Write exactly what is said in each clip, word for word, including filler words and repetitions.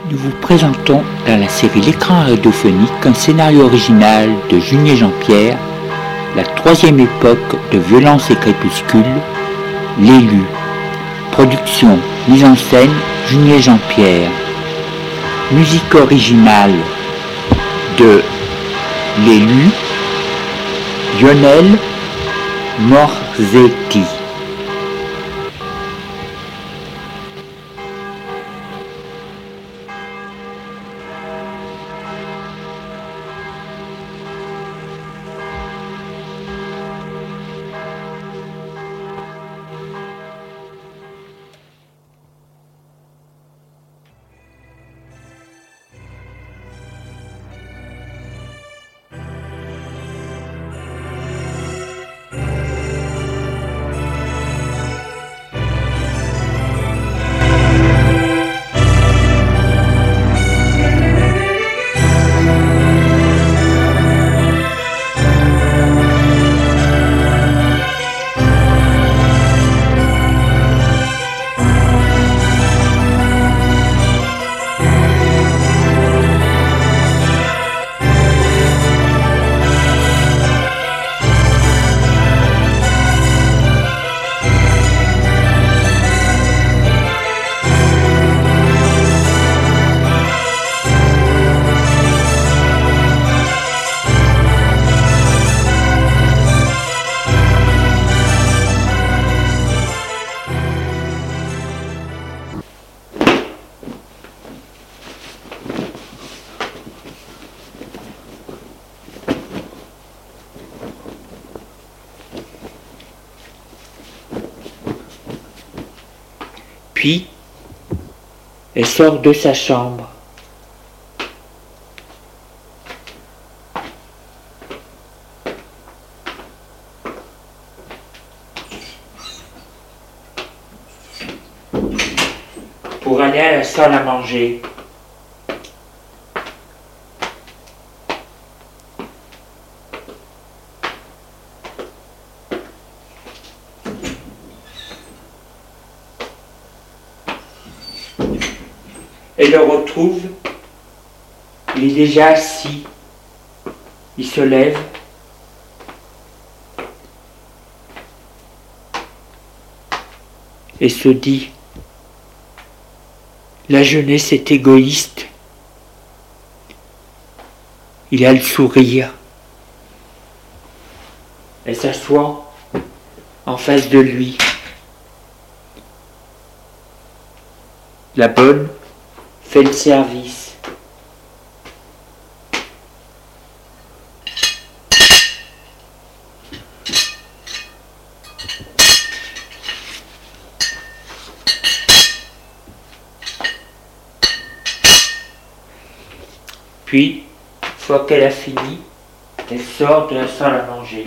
Nous vous présentons dans la série L'écran radiophonique un scénario original de Junier Jean-Pierre, la troisième époque de Violence et Crépuscule, L'élu. Production, mise en scène, Junier Jean-Pierre. Musique originale de L'élu, Lionel Morzetti. Puis, elle sort de sa chambre. Pour aller à la salle à manger. Elle le retrouve, il est déjà assis, il se lève, et se dit, la jeunesse est égoïste, il a le sourire, elle s'assoit en face de lui, la bonne fait le service. Puis, une fois qu'elle a fini, elle sort de la salle à manger.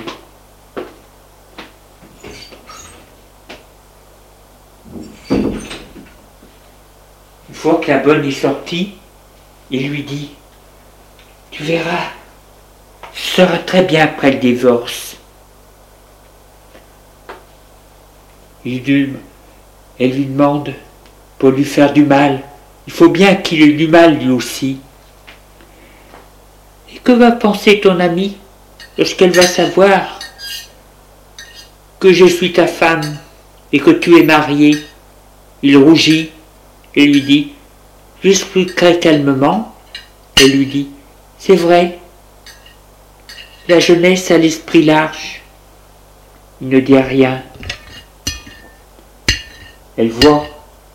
Une fois que la bonne est sortie, il lui dit « Tu verras, ce sera très bien après le divorce. » Il lui, elle lui demande pour lui faire du mal. Il faut bien qu'il ait du mal lui aussi. Et que va penser ton amie lorsqu'elle va savoir que je suis ta femme et que tu es marié? Il rougit et lui dit, j'expliquerai calmement, et lui dit, c'est vrai, la jeunesse a l'esprit large. Il ne dit rien. Elle voit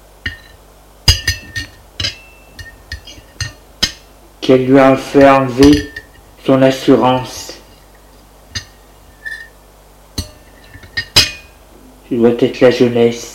qu'elle lui a fait enlever son assurance. Ce doit être la jeunesse.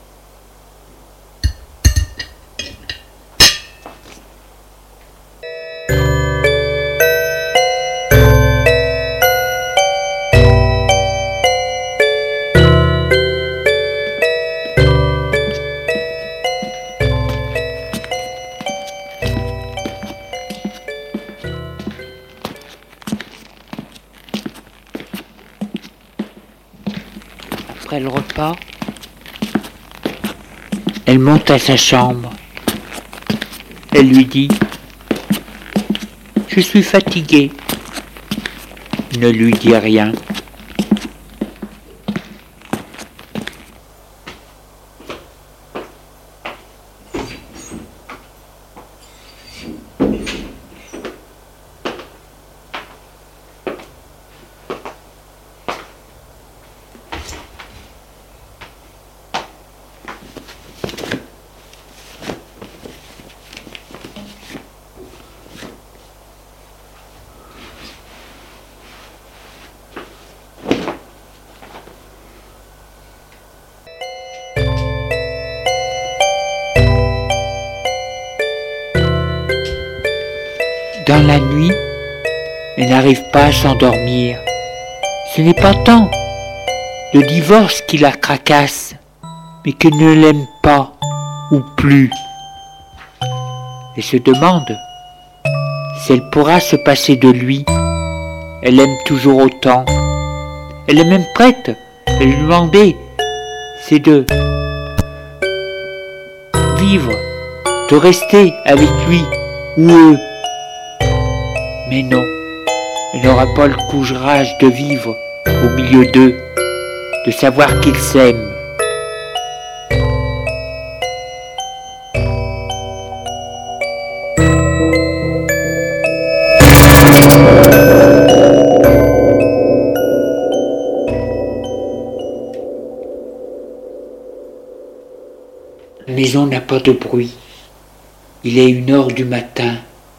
Après le repas, elle monte à sa chambre. Elle lui dit « Je suis fatiguée ». Ne lui dit rien. Dans la nuit, elle n'arrive pas à s'endormir. Ce n'est pas tant le divorce qui la tracasse, mais qu'elle ne l'aime pas ou plus. Elle se demande si elle pourra se passer de lui. Elle l'aime toujours autant. Elle est même prête à lui demander, c'est de vivre, de rester avec lui ou eux. Mais non, elle n'aura pas le courage de vivre au milieu d'eux, de savoir qu'ils s'aiment. La maison n'a pas de bruit. Il est une heure du matin.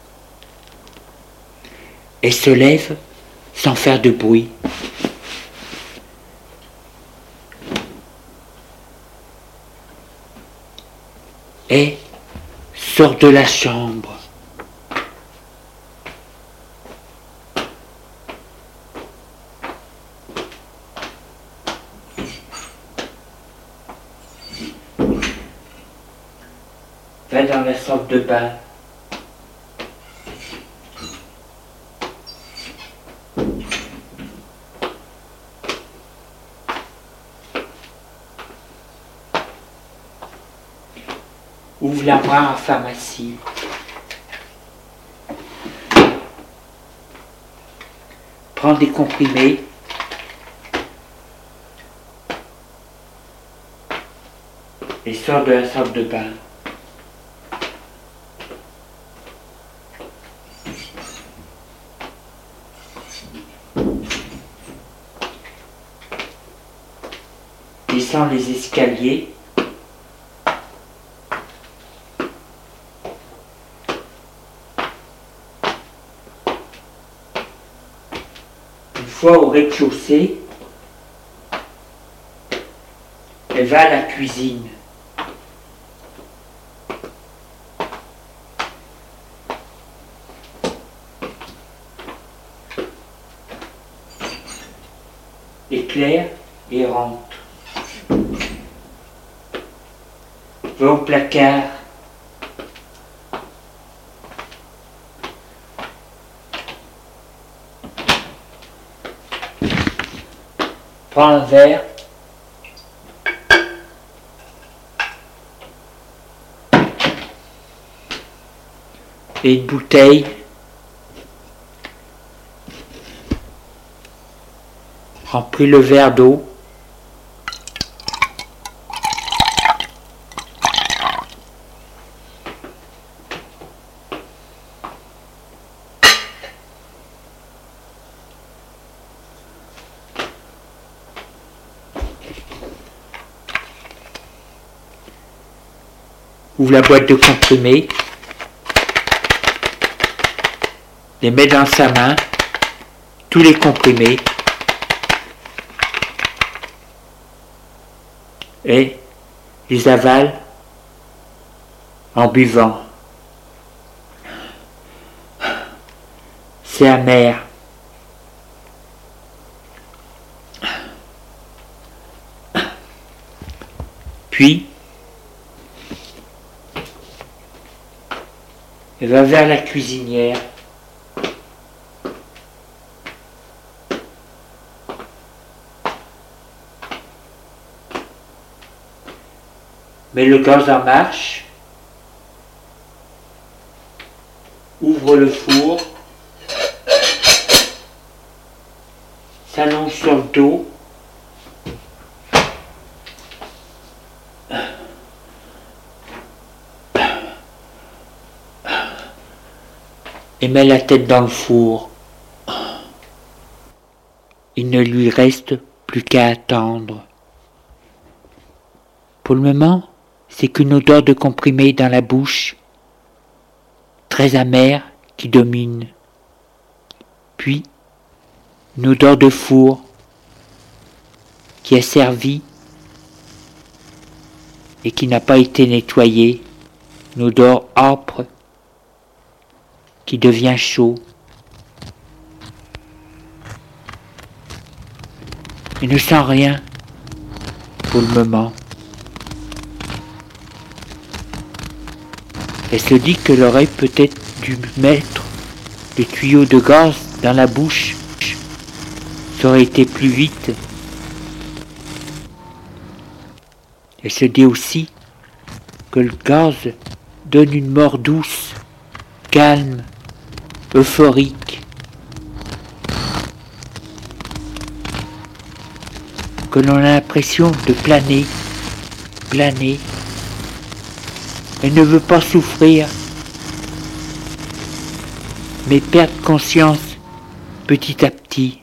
Elle se lève sans faire de bruit. Et sort de la chambre. Va dans la salle de bain. Ouvre l'armoire en pharmacie. Prends des comprimés. Et sors de la salle de bain. Descends les escaliers. Une fois au rez-de-chaussée, elle va à la cuisine. Éclaire et rentre. Va au placard. Prends un verre. Et une bouteille. Remplis le verre d'eau. Ouvre la boîte de comprimés. Les met dans sa main. Tous les comprimés. Et les avale en buvant. C'est amer. Puis, elle va vers la cuisinière. Met le gaz en marche. ouvre le four, s'allonge sur le dos, et met la tête dans le four. Il ne lui reste plus qu'à attendre. Pour le moment, c'est qu'une odeur de comprimé dans la bouche, très amère, qui domine. Puis, une odeur de four qui est servie et qui n'a pas été nettoyée, une odeur âpre qui devient chaud. Il ne sent rien pour le moment. Elle se dit qu'elle aurait peut-être dû mettre le tuyau de gaz dans la bouche. Ça aurait été plus vite. Elle se dit aussi que le gaz donne une mort douce, calme, euphorique. Que l'on a l'impression de planer, planer. Elle ne veut pas souffrir, mais perdre conscience petit à petit.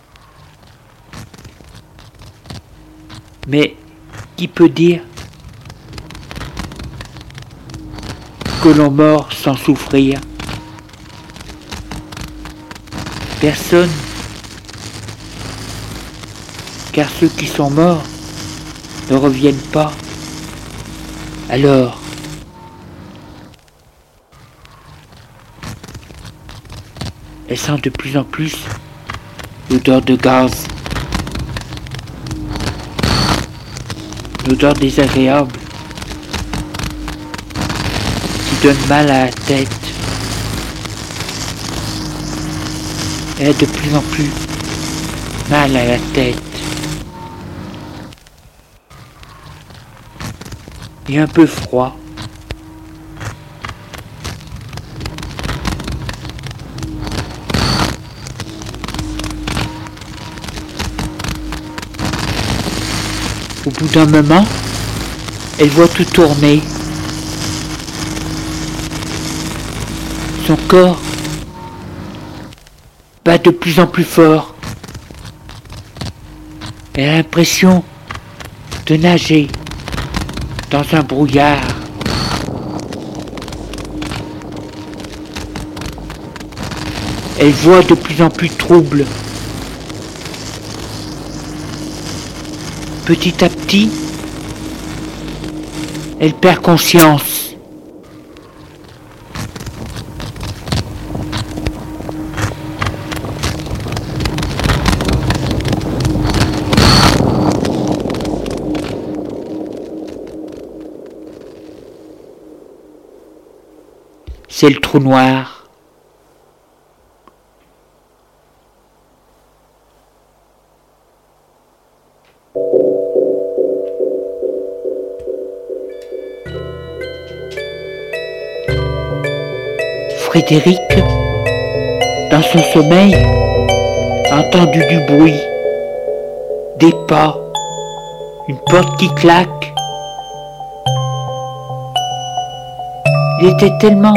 Mais qui peut dire que l'on meurt sans souffrir? Personne. Car ceux qui sont morts ne reviennent pas. Alors, elle sent de plus en plus l'odeur de gaz, l'odeur désagréable qui donne mal à la tête. Elle a de plus en plus mal à la tête. Et un peu froid. Au bout d'un moment, elle voit tout tourner. Son corps bat de plus en plus fort. Elle a l'impression de nager dans un brouillard. Elle voit de plus en plus trouble. Petit à petit, elle perd conscience. C'est le trou noir. Frédéric, dans son sommeil, a entendu du bruit, des pas, une porte qui claque. Il était tellement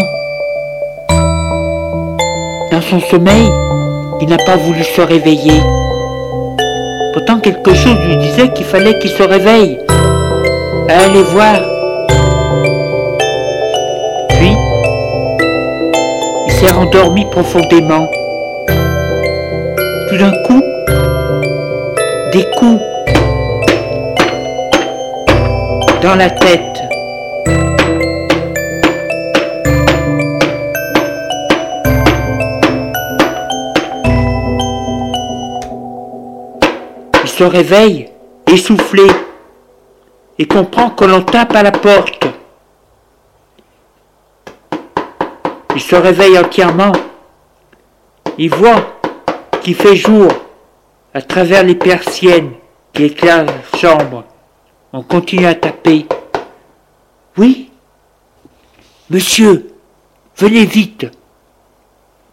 dans son sommeil, il n'a pas voulu se réveiller. Pourtant quelque chose lui disait qu'il fallait qu'il se réveille, à aller voir. Puis, il s'est rendormi profondément. Tout d'un coup, des coups dans la tête. Il se réveille, essoufflé, et comprend que l'on tape à la porte. Il se réveille entièrement. Il voit qu'il fait jour à travers les persiennes qui éclairent la chambre. On continue à taper. « Oui, monsieur, venez vite.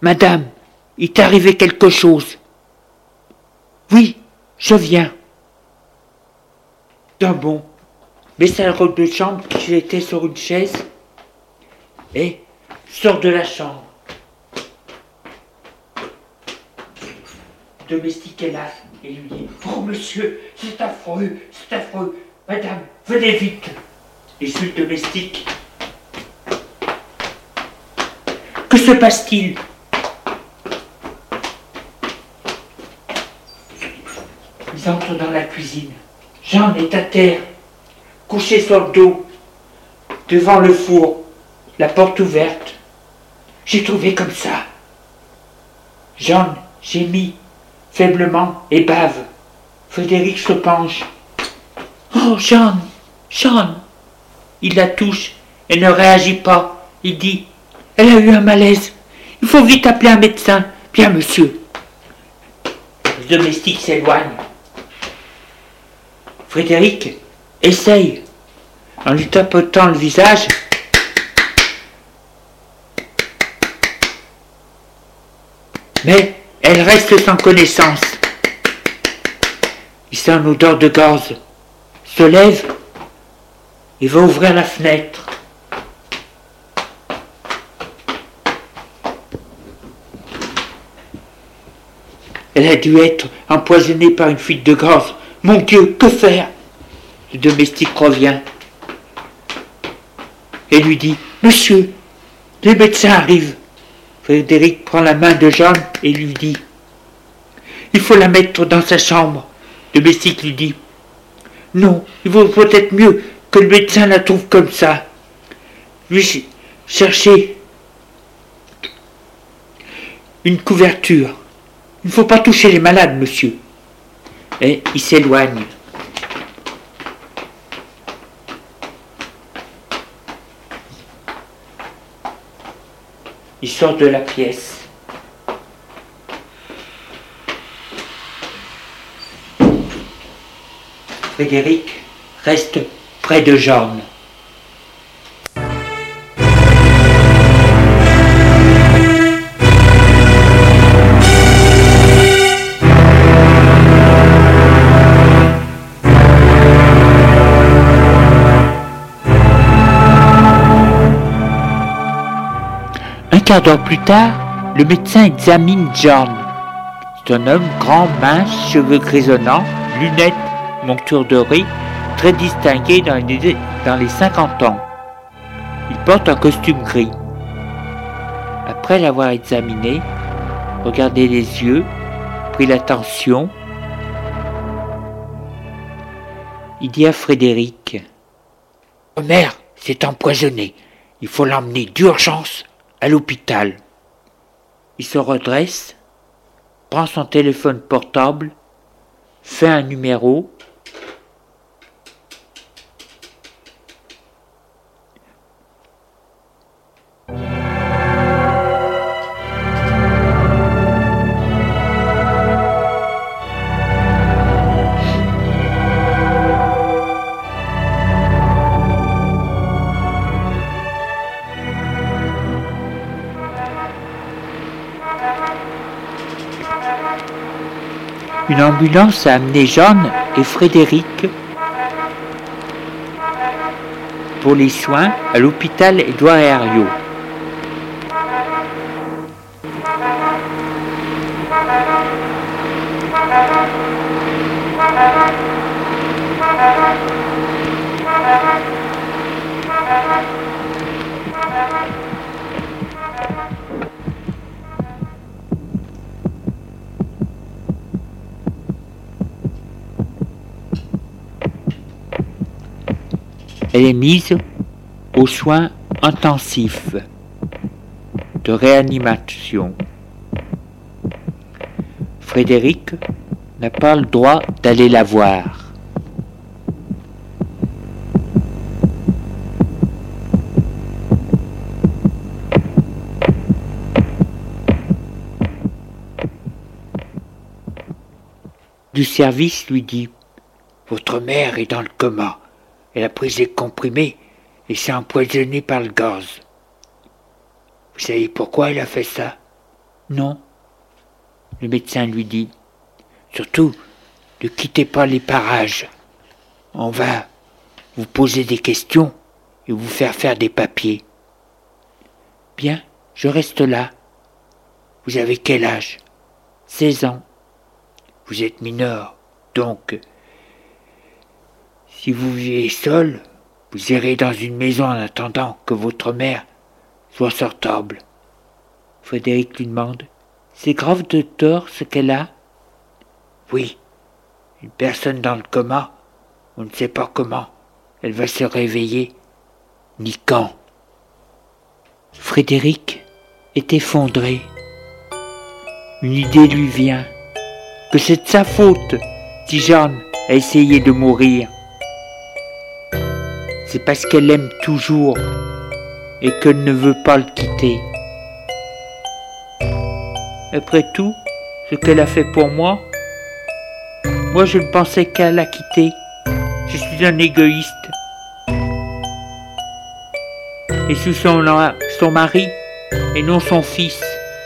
Madame, il t'est arrivé quelque chose. Oui, je viens. D'un bon, met sa robe de chambre qui était sur une chaise et sort de la chambre. Le domestique est là et lui dit « Oh monsieur, c'est affreux, c'est affreux. Madame, venez vite. » Et suit le domestique. Que se passe-t-il? Ils entrent dans la cuisine. Jeanne est à terre, couchée sur le dos, devant le four, la porte ouverte. J'ai trouvé comme ça. Jeanne gémit faiblement et bave. Frédéric se penche. Oh, Jeanne, Jeanne. Il la touche, elle ne réagit pas. Il dit, elle a eu un malaise. Il faut vite appeler un médecin. Bien, monsieur. Le domestique s'éloigne. Frédéric essaye, en lui tapotant le visage. Mais elle reste sans connaissance. Il sent une odeur de gaz, se lève et va ouvrir la fenêtre. Elle a dû être empoisonnée par une fuite de gaz. Mon Dieu, que faire? Le domestique revient et lui dit « Monsieur, les médecins arrivent. » Frédéric prend la main de Jeanne et lui dit « Il faut la mettre dans sa chambre. » Le domestique lui dit « Non, il vaut peut-être mieux que le médecin la trouve comme ça. Lui chercher une couverture. Il ne faut pas toucher les malades, monsieur. » Et il s'éloigne. Il sort de la pièce. Frédéric reste près de Jeanne. Un quart d'heure plus tard, le médecin examine John. C'est un homme grand, mince, cheveux grisonnants, lunettes, monture dorée, très distingué dans les, dans les cinquante ans. Il porte un costume gris. Après l'avoir examiné, regardé les yeux, pris la tension, il dit à Frédéric « Ma mère s'est empoisonnée. Il faut l'emmener d'urgence à l'hôpital. » Il se redresse, prend son téléphone portable, fait un numéro. Une ambulance a amené Jeanne et Frédéric pour les soins à l'hôpital Édouard Herriot. Elle est mise aux soins intensifs de réanimation. Frédéric n'a pas le droit d'aller la voir. Du service lui dit « Votre mère est dans le coma. Elle a pris des comprimés et s'est empoisonnée par le gaz. Vous savez pourquoi elle a fait ça? Non. Le médecin lui dit. Surtout, ne quittez pas les parages. On va vous poser des questions et vous faire faire des papiers. Bien, je reste là. Vous avez quel âge? seize ans. Vous êtes mineur, donc si vous vivez seul, vous irez dans une maison en attendant que votre mère soit sortable. Frédéric lui demande. C'est grave, docteur, ce qu'elle a? Oui, une personne dans le coma, on ne sait pas comment elle va se réveiller, ni quand. Frédéric est effondré. Une idée lui vient, que c'est de sa faute si Jeanne a essayé de mourir. C'est parce qu'elle l'aime toujours et qu'elle ne veut pas le quitter. Après tout, ce qu'elle a fait pour moi, moi je ne pensais qu'à la quitter. Je suis un égoïste. Et sous son, son mari, et non son fils.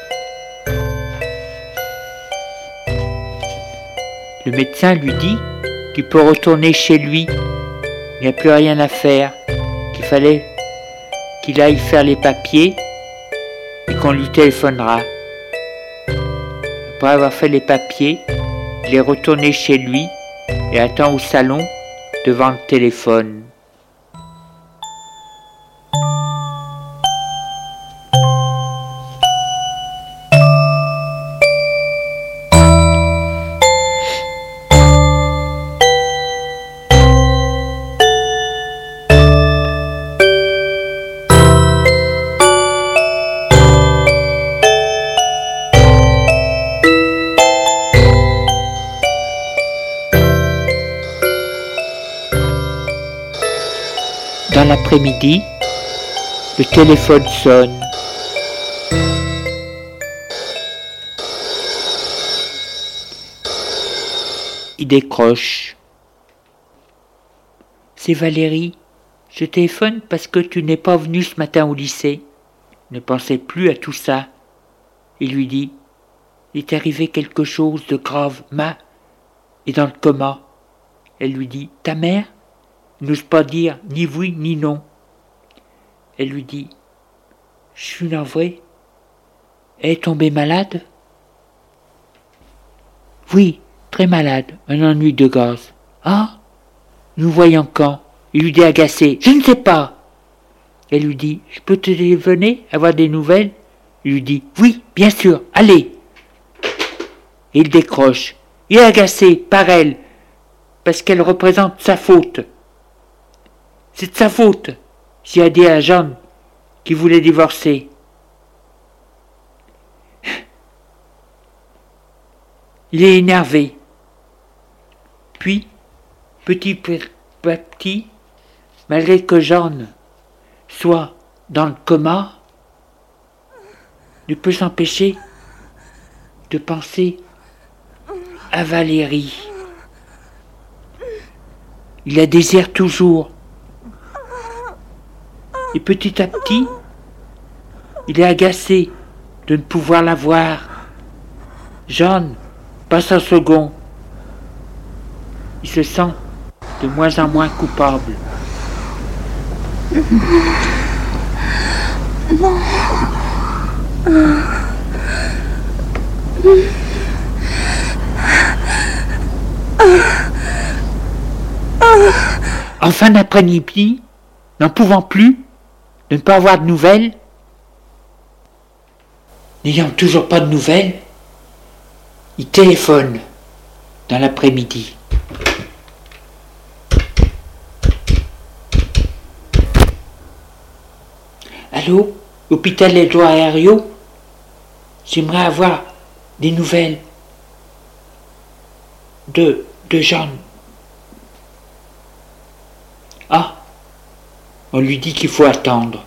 Le médecin lui dit qu'il peut retourner chez lui. Il n'y a plus rien à faire, qu'il fallait qu'il aille faire les papiers et qu'on lui téléphonera. Après avoir fait les papiers, il est retourné chez lui et attend au salon devant le téléphone. Dans l'après-midi, le téléphone sonne. Il décroche. C'est Valérie. Je téléphone parce que tu n'es pas venu ce matin au lycée. Je ne pensais plus à tout ça. Il lui dit, il est arrivé quelque chose de grave. Ma est dans le coma. Elle lui dit, ta mère n'ose pas dire ni oui ni non. Elle lui dit, je suis navrée. Elle est tombée malade? Oui, très malade, un ennui de gaz. Ah, nous voyons quand? Il lui dit agacé, je ne sais pas. Elle lui dit, je peux te téléphoner, avoir des nouvelles? Il lui dit, oui, bien sûr, allez. Et il décroche. Il est agacé par elle, parce qu'elle représente sa faute. C'est de sa faute, s'il a dit à Jeanne qui voulait divorcer. Il est énervé. Puis, petit à petit, malgré que Jeanne soit dans le coma, ne peut s'empêcher de penser à Valérie. Il la désire toujours. Et petit à petit, il est agacé de ne pouvoir la voir. Jeanne passe en second. Il se sent de moins en moins coupable. En fin d'après-midi, n'en pouvant plus, de ne pas avoir de nouvelles, n'ayant toujours pas de nouvelles, il téléphone dans l'après-midi. Allô, hôpital Édouard Herriot? J'aimerais avoir des nouvelles de, de Jeanne. Ah, on lui dit qu'il faut attendre.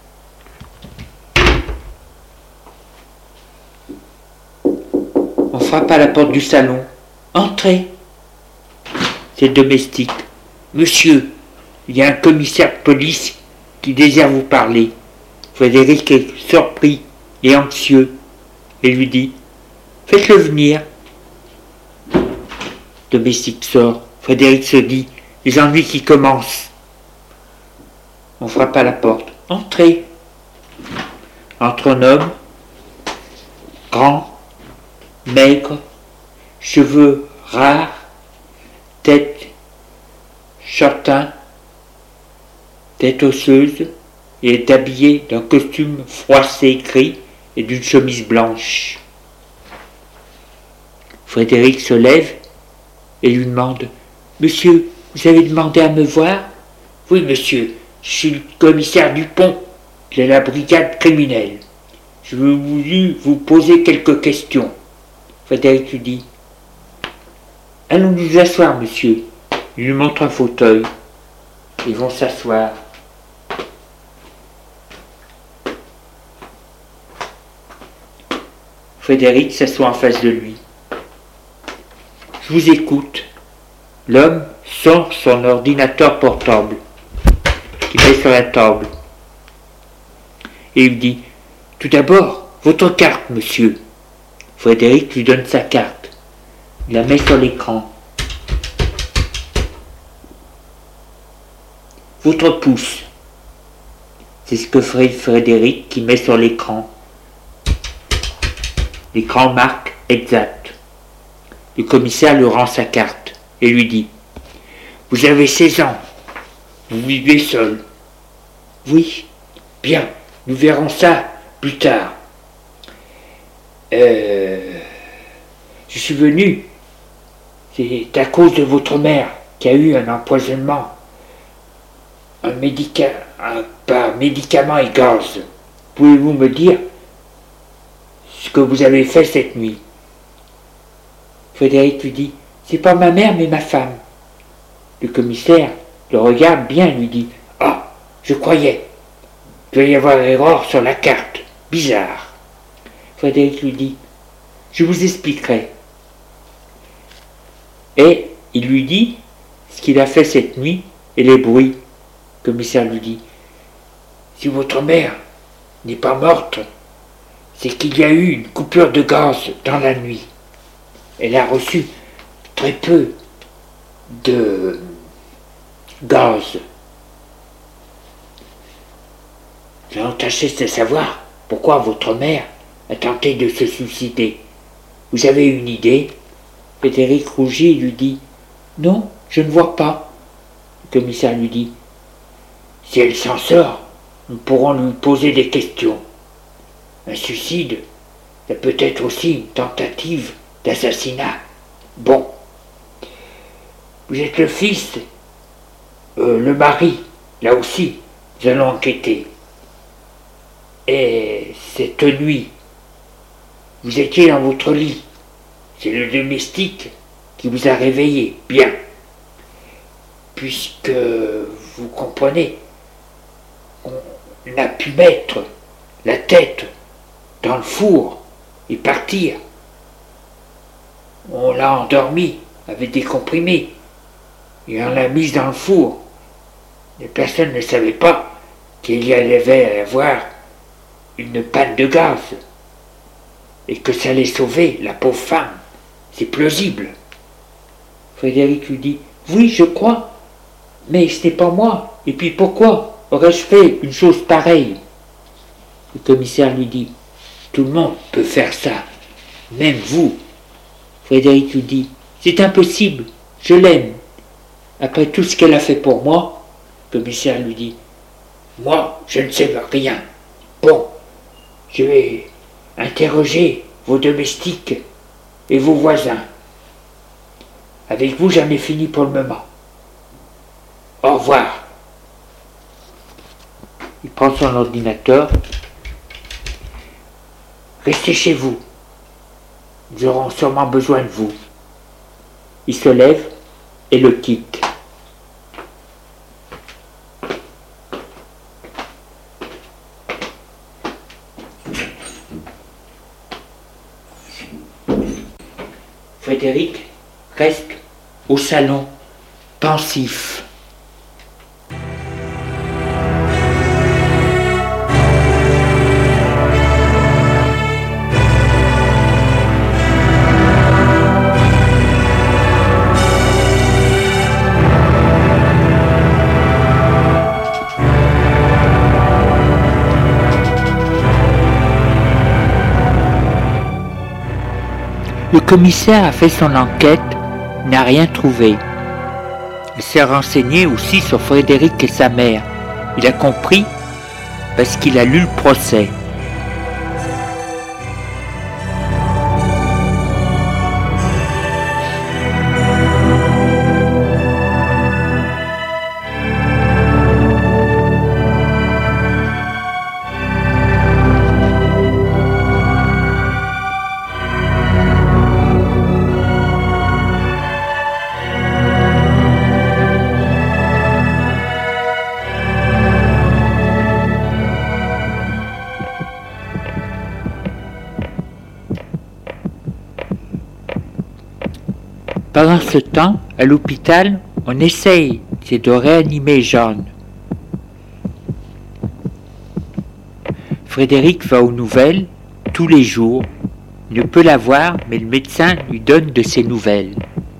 On frappe à la porte du salon. Entrez. C'est le domestique. Monsieur, il y a un commissaire de police qui désire vous parler. Frédéric est surpris et anxieux. et lui dit « Faites-le venir ». Le domestique sort. Frédéric se dit « Les ennuis qui commencent ». On frappe à la porte. « Entrez ». Entre un homme, grand, maigre, cheveux rares, tête châtain, tête osseuse, et est habillé d'un costume froissé gris et d'une chemise blanche. Frédéric se lève et lui demande « Monsieur, vous avez demandé à me voir ?»« Oui, monsieur, je suis le commissaire Dupont de la brigade criminelle. Je veux voulu vous poser quelques questions. » Frédéric lui dit « Allons nous asseoir, monsieur. » Il lui montre un fauteuil. Ils vont s'asseoir. Frédéric s'assoit en face de lui. « Je vous écoute. » L'homme sort son ordinateur portable, qu'il met sur la table. Et il dit « Tout d'abord, votre carte, monsieur. » Frédéric lui donne sa carte. Il la met sur l'écran. « Votre pouce. » C'est ce que ferait Frédéric qui met sur l'écran. L'écran marque exact. Le commissaire lui rend sa carte et lui dit « Vous avez seize ans. Vous vivez seul. »« Oui. Bien. Nous verrons ça plus tard. Euh, je suis venu. C'est à cause de votre mère qui a eu un empoisonnement. Un médicament, un, par médicament et gaz. Pouvez-vous me dire ce que vous avez fait cette nuit ?» Frédéric lui dit « C'est pas ma mère mais ma femme. » Le commissaire le regarde bien et lui dit « Ah, je croyais. Il doit y avoir erreur sur la carte. Bizarre. » Frédéric lui dit « Je vous expliquerai. » Et il lui dit ce qu'il a fait cette nuit et les bruits. Le commissaire lui dit « Si votre mère n'est pas morte, c'est qu'il y a eu une coupure de gaz dans la nuit. Elle a reçu très peu de gaz. Nous allons tâcher de savoir pourquoi votre mère a tenté de se suicider. Vous avez une idée ?» Frédéric rougit et lui dit « Non, je ne vois pas. » Le commissaire lui dit « Si elle s'en sort, nous pourrons lui poser des questions. Un suicide, ça peut être aussi une tentative d'assassinat. Bon. Vous êtes le fils, euh, le mari, là aussi, nous allons enquêter. Et cette nuit, vous étiez dans votre lit. C'est le domestique qui vous a réveillé. Bien. Puisque vous comprenez, on a pu mettre la tête dans le four et partir. On l'a endormi avec des comprimés et on l'a mise dans le four. Les personnes ne savaient pas qu'il y allait avoir une panne de gaz et que ça allait sauver la pauvre femme. C'est plausible. Frédéric lui dit « Oui, je crois, mais ce n'est pas moi. Et puis pourquoi aurais-je fait une chose pareille ?» Le commissaire lui dit « Tout le monde peut faire ça, même vous. » Frédéric lui dit « C'est impossible, je l'aime. Après tout ce qu'elle a fait pour moi. » Le commissaire lui dit « Moi, je ne sais rien. Bon, je vais interroger vos domestiques et vos voisins. Avec vous, j'en ai fini pour le moment. Au revoir. » Il prend son ordinateur. « Restez chez vous. Nous aurons sûrement besoin de vous. » Il se lève et le quitte. Frédéric reste au salon, pensif. Le commissaire a fait son enquête, n'a rien trouvé. Il s'est renseigné aussi sur Frédéric et sa mère. Il a compris parce qu'il a lu le procès. Pendant ce temps, à l'hôpital, on essaye de réanimer Jeanne. Frédéric va aux nouvelles tous les jours. Il ne peut la voir, mais le médecin lui donne de ses nouvelles.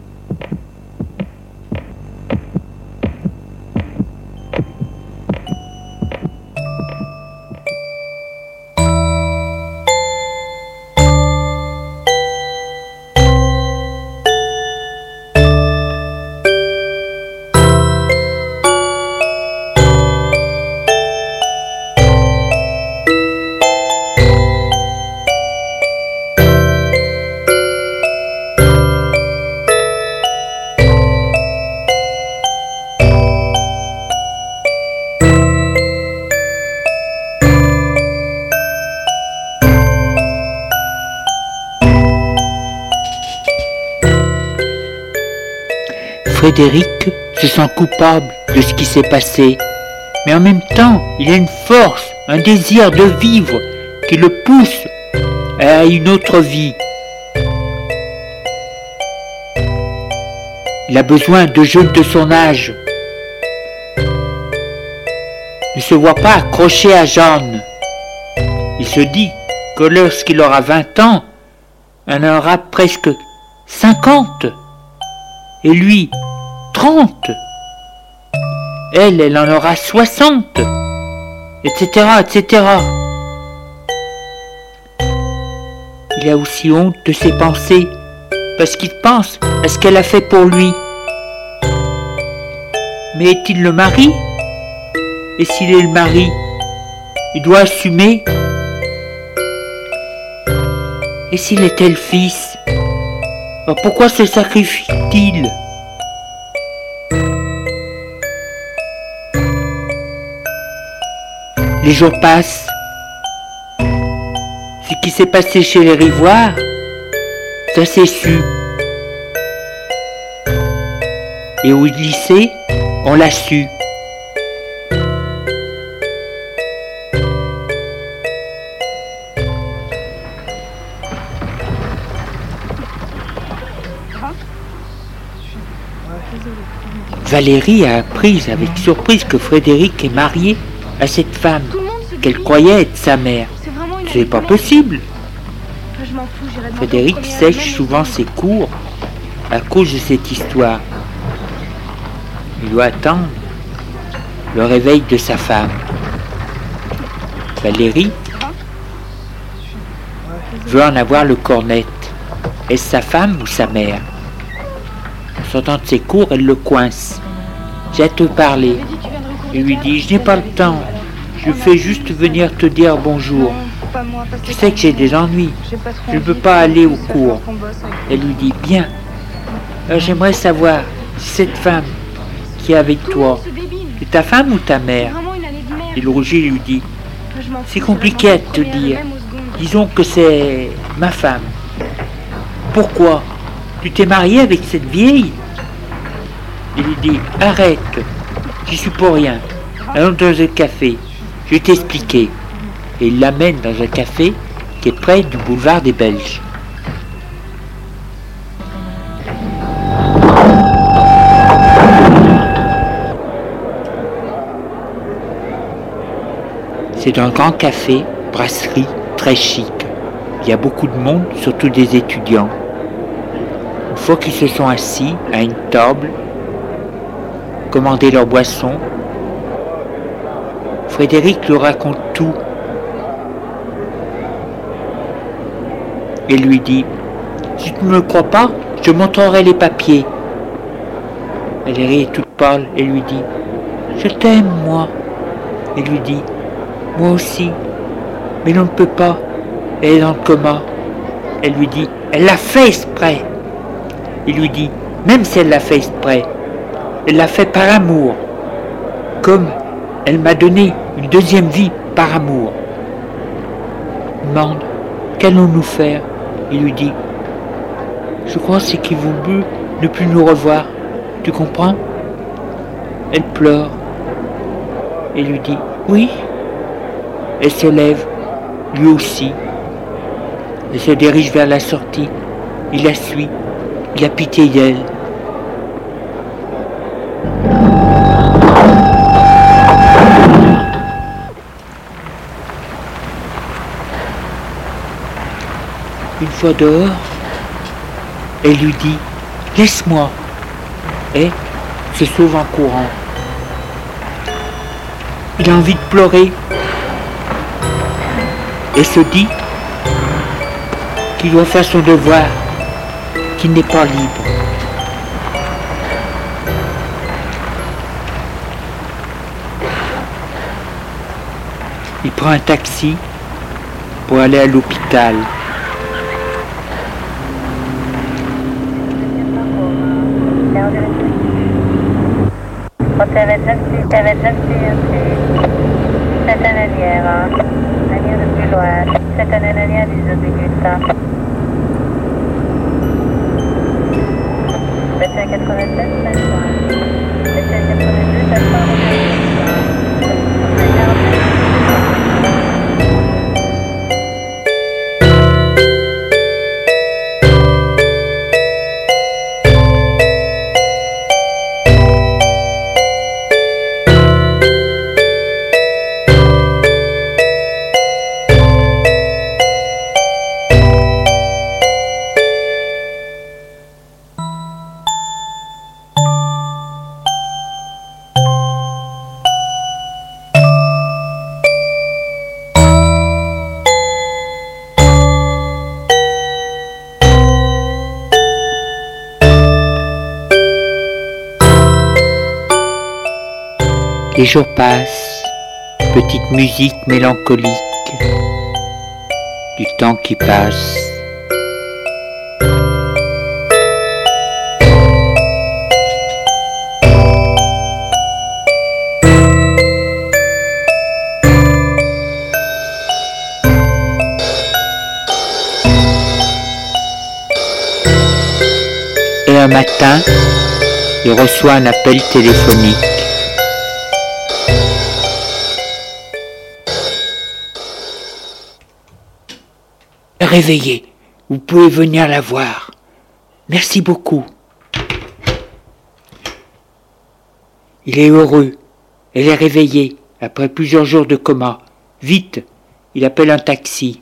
Frédéric se sent coupable de ce qui s'est passé, mais en même temps, il a une force, un désir de vivre qui le pousse à une autre vie. Il a besoin de jeunes de son âge. Il ne se voit pas accroché à Jeanne. Il se dit que lorsqu'il aura vingt ans, il en aura presque cinquante. Et lui, trente. Elle, elle en aura soixante. Etc., et cetera. Il a aussi honte de ses pensées, parce qu'il pense à ce qu'elle a fait pour lui. Mais est-il le mari? Et s'il est le mari, il doit assumer. Et s'il était le fils, alors pourquoi se sacrifie-t-il? Les jours passent. Ce qui s'est passé chez les Rivoire, ça s'est su. Et au lycée, on l'a su. Valérie a appris avec surprise que Frédéric est marié à cette femme qu'elle croyait être sa mère. C'est pas possible. Frédéric sèche souvent ses cours à cause de cette histoire. Il doit attendre le réveil de sa femme. Valérie veut en avoir le cornet. Est-ce sa femme ou sa mère? En sortant de ses cours, elle le coince. J'ai à te parler. Il lui dit, je n'ai pas le temps. Je fais juste venir te dire bonjour. Tu sais que j'ai des ennuis. Je ne peux pas aller au cours. Elle lui dit, bien. Alors j'aimerais savoir si cette femme qui est avec toi, c'est ta femme ou ta mère? Et le rougit lui dit, c'est compliqué à te dire. Disons que c'est ma femme. Pourquoi? Tu t'es marié avec cette vieille? Il lui dit, arrête, j'y suis pour rien. Allons dans un café, je vais t'expliquer. Et il l'amène dans un café qui est près du boulevard des Belges. C'est un grand café, brasserie, très chic. Il y a beaucoup de monde, surtout des étudiants. Une fois qu'ils se sont assis à une table, commandé leur boisson, Frédéric leur raconte tout et lui dit, Si tu ne me crois pas, je montrerai les papiers. Valérie est toute pâle et lui dit « Je t'aime, moi !» Il lui dit « Moi aussi, mais l'on ne peut pas, elle est dans le coma. » Elle lui dit « Elle l'a fait exprès !» Il lui dit « Même si elle l'a fait exprès, elle l'a fait par amour, comme elle m'a donné une deuxième vie par amour. » Il demande « Qu'allons-nous faire ?» Il lui dit « Je crois c'est qu'il vaut mieux ne plus nous revoir. Tu comprends ?» Elle pleure et lui dit « Oui ». Elle se lève, lui aussi. Elle se dirige vers la sortie. Il la suit. Il a pitié d'elle. Une fois dehors, elle lui dit « Laisse-moi » et se sauve en courant. Il a envie de pleurer et se dit qu'il doit faire son devoir, qu'il n'est pas libre. Il prend un taxi pour aller à l'hôpital. Hotel Agency, Hotel Agency, c'est un allière, allière de plus loin, c'est un allière des minutes. C'est un quatre-vingt-sept, c'est un quatre-vingt-deux, c'est un Les jours passent, petite musique mélancolique, du temps qui passe. Et un matin, il reçoit un appel téléphonique. Réveillée, vous pouvez venir la voir. Merci beaucoup. Il est heureux. Elle est réveillée après plusieurs jours de coma. Vite, il appelle un taxi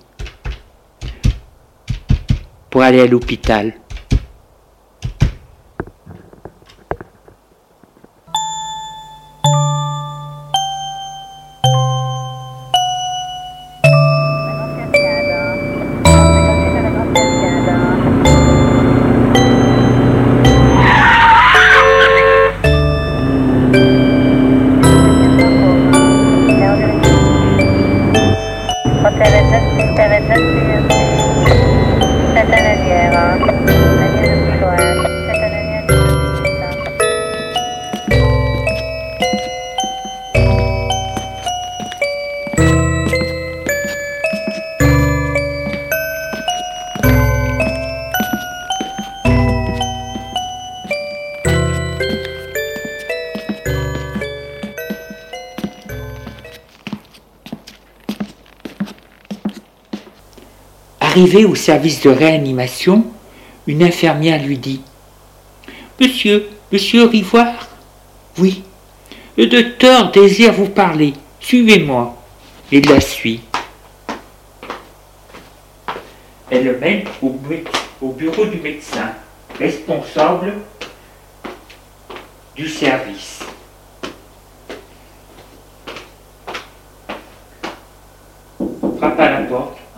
pour aller à l'hôpital. Arrivé au service de réanimation, une infirmière lui dit « Monsieur, monsieur Rivoire ?»« Oui, le docteur désire vous parler. Suivez-moi. » Il la suit. Elle le mène au, au bureau du médecin, responsable du service. Frappe à la porte. « Entrez !»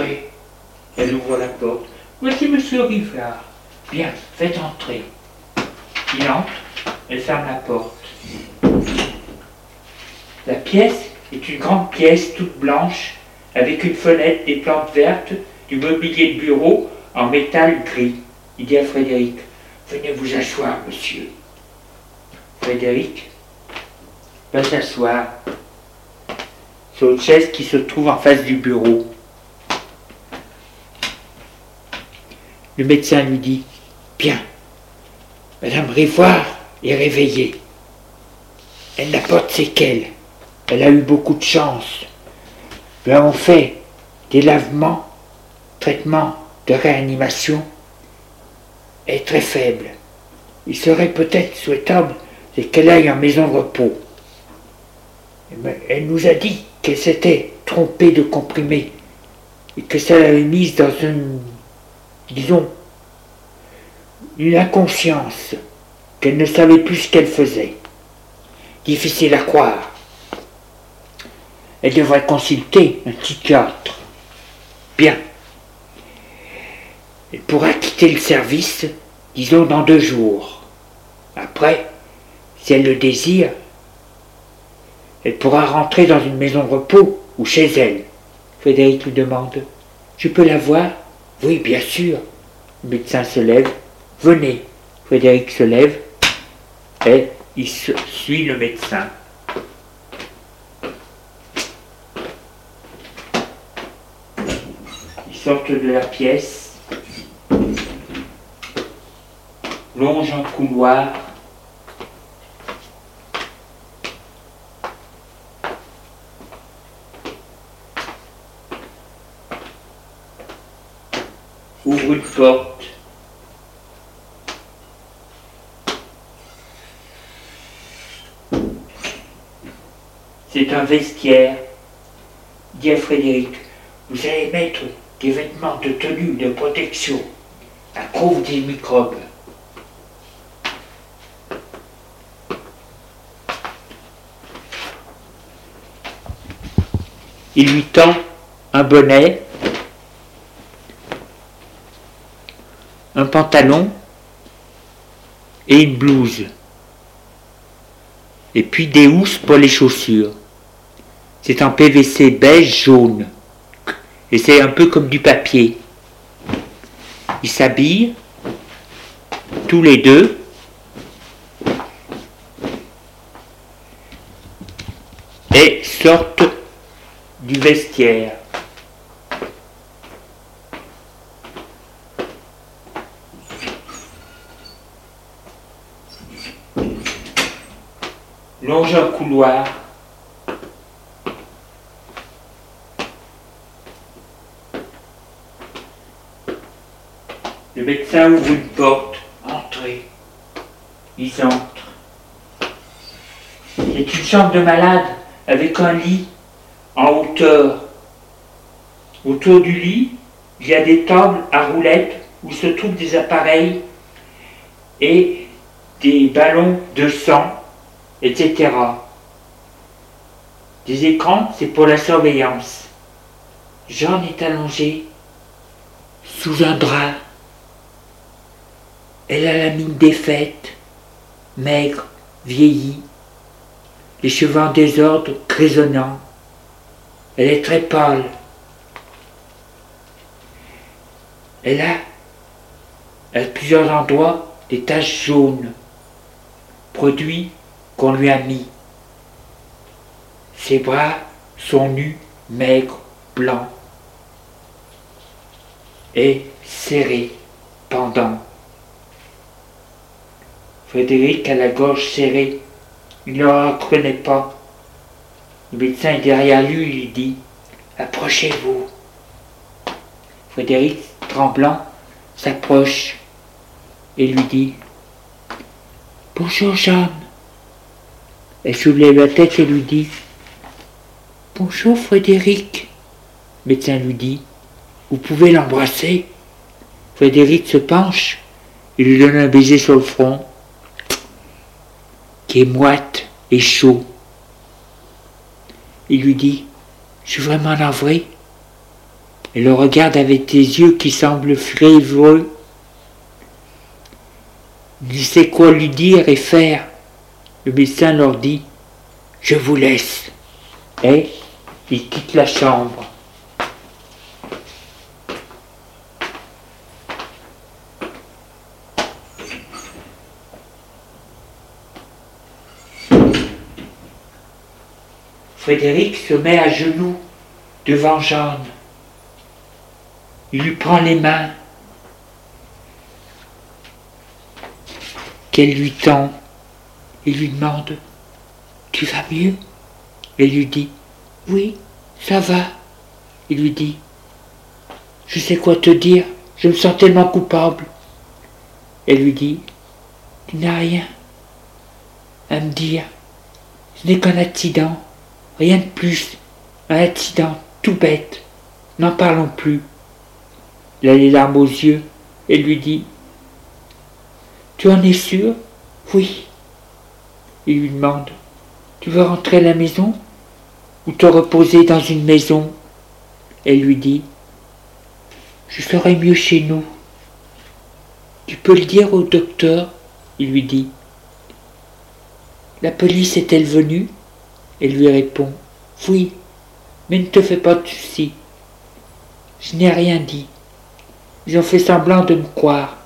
Elle ouvre la porte. Voici monsieur Rivard. Bien, faites entrer. Il entre, elle ferme la porte. La pièce est une grande pièce toute blanche, avec une fenêtre, des plantes vertes, du mobilier de bureau en métal gris. Il dit à Frédéric, venez vous asseoir, monsieur. Frédéric va s'asseoir sur une chaise qui se trouve en face du bureau. Le médecin lui dit, bien, Madame Rivoire est réveillée. Elle n'a pas de séquelles. Elle a eu beaucoup de chance. Nous avons fait des lavements, traitements de réanimation. Elle est très faible. Il serait peut-être souhaitable qu'elle aille en maison de repos. Elle nous a dit qu'elle s'était trompée de comprimé et que ça l'avait mise dans une, disons, une inconscience, qu'elle ne savait plus ce qu'elle faisait. Difficile à croire. Elle devrait consulter un psychiatre. Bien. Elle pourra quitter le service, disons, dans deux jours. Après, si elle le désire, elle pourra rentrer dans une maison de repos ou chez elle. Frédéric lui demande, je peux la voir? Oui, bien sûr. Le médecin se lève. Venez. Frédéric se lève et il suit le médecin. Ils sortent de la pièce, longent un couloir, ouvrent une porte. C'est un vestiaire. Dit à Frédéric, vous allez mettre des vêtements de tenue de protection à cause des microbes. Il lui tend un bonnet, un pantalon et une blouse. Et puis des housses pour les chaussures. C'est en P V C beige jaune. Et c'est un peu comme du papier. Ils s'habillent, tous les deux. Et sortent du vestiaire. Longe un couloir. Le médecin ouvre une porte. Entrez. Ils entrent. C'est une chambre de malade avec un lit en hauteur. Autour du lit, il y a des tables à roulettes où se trouvent des appareils et des ballons de sang, et cetera. Des écrans, c'est pour la surveillance. Jeanne est allongée sous un drap. Elle a la mine défaite, maigre, vieillie, les cheveux en désordre, grisonnants. Elle est très pâle. Elle a, à plusieurs endroits, des taches jaunes, produits qu'on lui a mis. Ses bras sont nus, maigres, blancs, et serrés, pendants. Frédéric a la gorge serrée. Il ne le reconnaît pas. Le médecin est derrière lui, il lui dit « Approchez-vous ». Frédéric, tremblant, s'approche et lui dit « Bonjour Jeanne ». Elle soulève la tête et lui dit « Bonjour Frédéric ». Le médecin lui dit « Vous pouvez l'embrasser ». Frédéric se penche et lui donne un baiser sur le front, qui est moite et chaud. Il lui dit « Je suis vraiment navré ». Elle le regarde avec des yeux qui semblent fréveux. Il sait quoi lui dire et faire. Le médecin leur dit « Je vous laisse ». Et il quitte la chambre. Frédéric se met à genoux devant Jeanne. Il lui prend les mains qu'elle lui tend. Il lui demande « Tu vas mieux ?» Elle lui dit « Oui, ça va. » Il lui dit « Je sais quoi te dire, je me sens tellement coupable. » Elle lui dit « Tu n'as rien à me dire, ce n'est qu'un accident, rien de plus, un accident tout bête, n'en parlons plus. » Il a les larmes aux yeux et lui dit « Tu en es sûr ? » « Oui. » Il lui demande « Tu veux rentrer à la maison ou te reposer dans une maison ?» Elle lui dit « Je serai mieux chez nous. » « Tu peux le dire au docteur ?» Il lui dit « La police est-elle venue ?» Elle lui répond « Oui, mais ne te fais pas de soucis. Je n'ai rien dit. Ils ont fait semblant de me croire.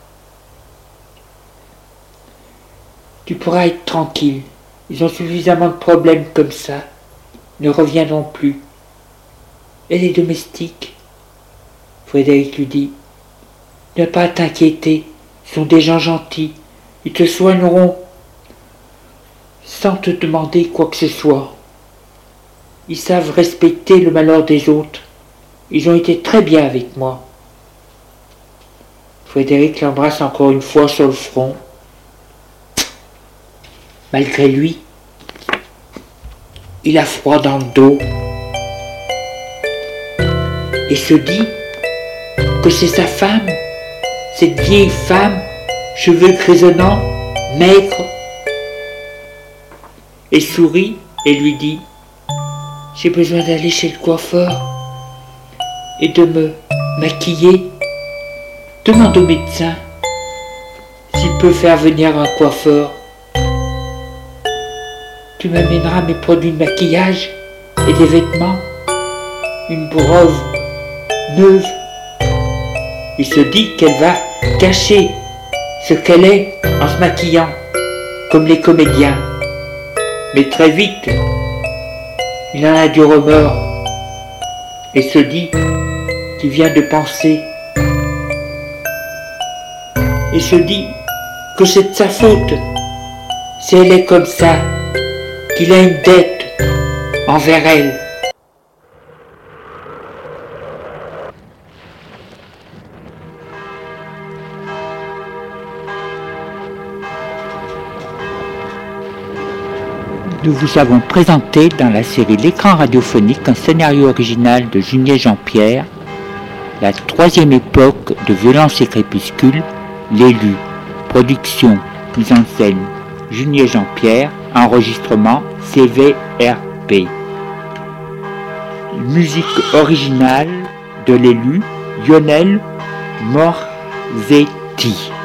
Tu pourras être tranquille. Ils ont suffisamment de problèmes comme ça. Ils ne reviendront plus. Et les domestiques ?» Frédéric lui dit « Ne pas t'inquiéter, ils sont des gens gentils. Ils te soigneront sans te demander quoi que ce soit. Ils savent respecter le malheur des autres. Ils ont été très bien avec moi. » Frédéric l'embrasse encore une fois sur le front. Malgré lui, il a froid dans le dos et se dit que c'est sa femme, cette vieille femme, cheveux grisonnants, maigre, et sourit et lui dit « J'ai besoin d'aller chez le coiffeur et de me maquiller. Demande au médecin s'il peut faire venir un coiffeur. Tu m'amèneras mes produits de maquillage et des vêtements, une brosse neuve. » Il se dit qu'elle va cacher ce qu'elle est en se maquillant, comme les comédiens. Mais très vite, il en a du remords et se dit qu'il vient de penser. Et se dit que c'est de sa faute, si elle est comme ça, qu'il a une dette envers elle. Nous vous avons présenté dans la série L'écran radiophonique un scénario original de Junier Jean-Pierre, la troisième époque de Violence et Crépuscule, l'élu, production, mise en scène, Junier Jean-Pierre, enregistrement C V R P. Musique originale de l'élu, Lionel Morzetti.